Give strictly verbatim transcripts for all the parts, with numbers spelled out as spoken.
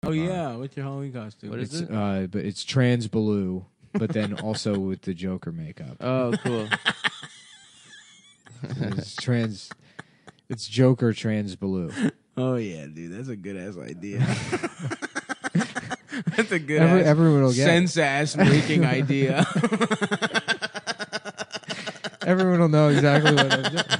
Oh yeah, what's your Halloween costume? What is It's, it? uh, but it's trans blue, but then also with the Joker makeup. Oh, cool. It's trans. It's Joker trans blue. Oh yeah, dude, that's a good ass idea. That's a good Every, ass, everyone will get. sense ass making idea. Everyone will know exactly what I'm doing.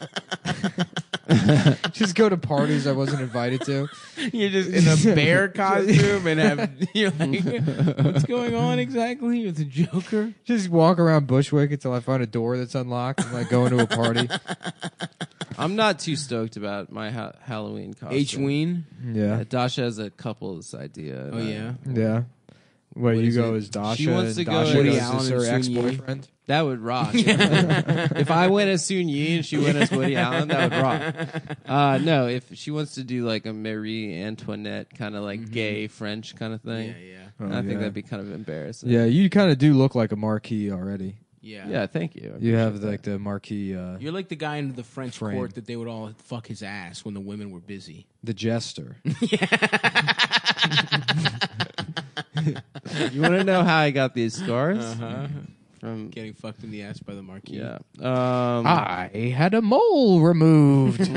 Just go to parties I wasn't invited to. You're just in a bear costume and have you're like, what's going on exactly with the Joker? Just walk around Bushwick until I find a door that's unlocked and like go into a party. I'm not too stoked about my ha- Halloween costume. H-Ween? Yeah. Yeah, Dasha has a couple's idea. Oh and I- yeah. Yeah. Where What you is go it? as Dasha She wants and to go Dasha as goes Allen as and her Sun Yi. ex-boyfriend. That would rock. If I went as Soon Yi and she went as Woody Allen, that would rock. Uh, no, if she wants to do like a Marie Antoinette kind of like gay French kind of thing, Yeah, yeah. Oh, I think yeah. that'd be kind of embarrassing. Yeah, you kind of do look like a marquis already. Yeah. Yeah, thank you. I You have appreciate like the marquis, uh, You're like the guy in the French Frame. court that they would all fuck his ass when the women were busy. the jester. that. You want to know how I got these scars? Uh-huh. From Getting fucked in the ass by the marquis. yeah. Um, I had a mole removed.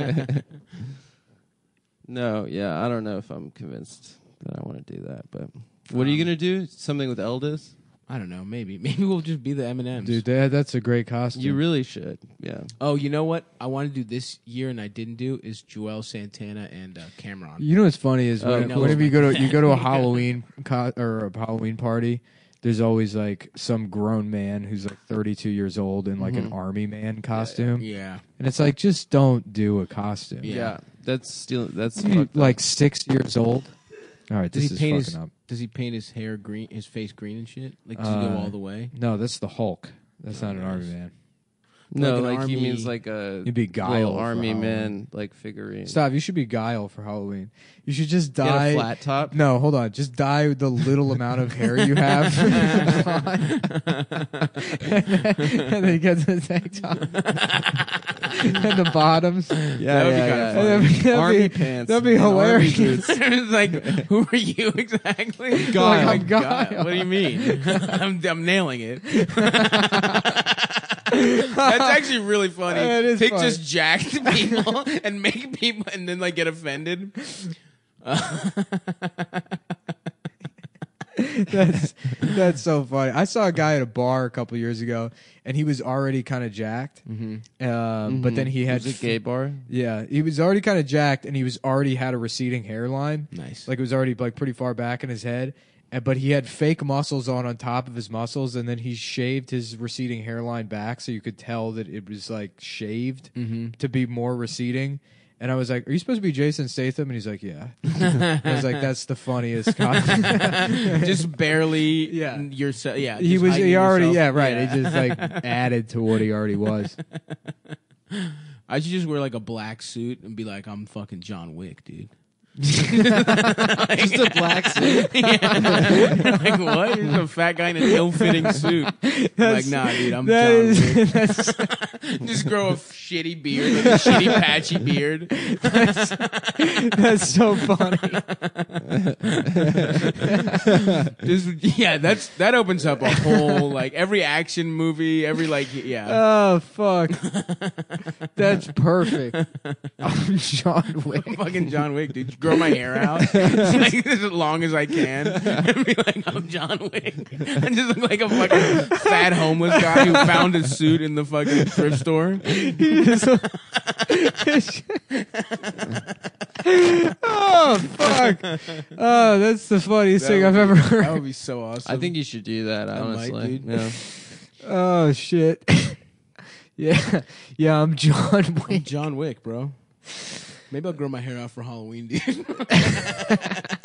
No, yeah, I don't know if I'm convinced that I want to do that. But what are you Um, gonna do? Something with Eldis? I don't know. Maybe. Maybe we'll just be the M and M's. Dude, that, that's a great costume. You really should. Yeah. Oh, you know what? I want to do this year and I didn't do is Joel Santana and uh, Cameron. You know what's funny is Oh, when, no. whenever you go to you go to a Halloween co- or a Halloween party, there's always like some grown man who's like thirty-two years old in like an Mhm. army man costume, Yeah. and it's like just don't do a costume. Yeah. Yeah. That's still that's You, fucked up. like six years old. All right, Does this he is paint fucking his up. Does he paint his hair green, his face green and shit? Like does he go Uh, all the way? No, that's the Hulk. That's Oh, not an nice. army man. no, like an like he army- means like a You'd be Guile little for army Halloween. man like figurine. Stop. You should be Guile for Halloween. You should just Get dye. a flat top. No, hold on. Just dye the little amount of hair you have, and then get the tank top and the bottoms. Yeah, That would be yeah, kinda yeah. funny. That'd be- that'd Army be- pants. that'd be and army hilarious. boots. It's like, who are you exactly? Guile. Like, I'm I'm Guile. Guile. What do you mean? I'm, I'm nailing it. That's actually really funny. It is Take funny. just jacked people and make people, and then like get offended. That's that's so funny. I saw a guy at a bar a couple years ago, and he was already kind of jacked. Mm-hmm. Um, But then he had was it gay bar. yeah, he was already kind of jacked, and he was already had a receding hairline. Nice. Like it was already like pretty far back in his head. And, but he had fake muscles on on top of his muscles, and then he shaved his receding hairline back, so you could tell that it was like shaved Mm-hmm. to be more receding. And I was like, "Are you supposed to be Jason Statham?" And he's like, "Yeah." I was like, "That's the funniest." costume. Just barely. Yeah. Yourself. Yeah. he just was. hiding He already. yourself. Yeah, right. He just like added to what he already was. I should just wear like a black suit and be like, I'm fucking John Wick, dude. Just a black suit. Yeah. Like what? You're some fat guy in an ill-fitting suit. I'm like, nah, dude, I'm That John is- Wick. that's, Just grow a shitty beard, like a shitty patchy beard. that's so funny. Just yeah, that's that opens up a whole like every action movie, every like yeah. Oh fuck, that's perfect. I'm John Wick. I'm fucking John Wick, dude. Grow my hair out like as long as I can, and be like, I'm John Wick, and just look like a fucking fat homeless guy who found a suit in the fucking thrift store. Oh fuck! Oh, that's the funniest thing I've ever heard. That would be so awesome. I think you should do that. I might, Honestly, dude. yeah. Oh shit! Yeah, yeah. I'm John I'm Wick. John Wick, bro. Maybe I'll grow my hair out for Halloween, dude.